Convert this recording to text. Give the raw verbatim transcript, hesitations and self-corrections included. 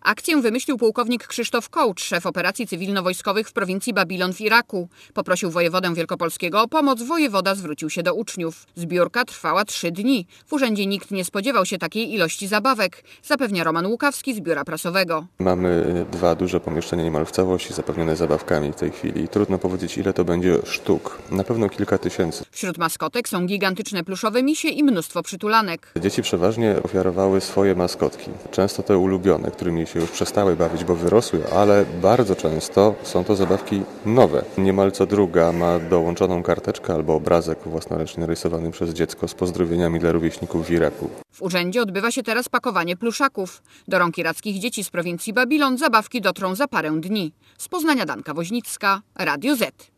Akcję wymyślił pułkownik Krzysztof Kołcz, szef operacji cywilno-wojskowych w prowincji Babilon w Iraku. Poprosił wojewodę wielkopolskiego o pomoc, wojewoda zwrócił się do uczniów. Zbiórka trwała trzy dni. W urzędzie nikt nie spodziewał się takiej ilości zabawek, zapewnia Roman Łukawski z biura prasowego. Mamy dwa duże pomieszczenia niemal w całości zapewnione zabawkami w tej chwili. Trudno powiedzieć, ile to będzie sztuk. Na pewno kilka tysięcy. Wśród maskotek są gigantyczne pluszowe misie i mnóstwo przytulanek. Dzieci przeważnie ofiarowały swoje maskotki. Często te ulubione, którymi się już przestały bawić, bo wyrosły, ale bardzo często są to zabawki nowe. Niemal co druga ma dołączoną karteczkę albo obrazek własnoręcznie narysowany przez dziecko z pozdrowieniami dla rówieśników w Iraku. W urzędzie odbywa się teraz pakowanie pluszaków. Do rąk irackich dzieci z prowincji Babilon zabawki dotrą za parę dni. Z Poznania Danka Woźnicka, Radio Z.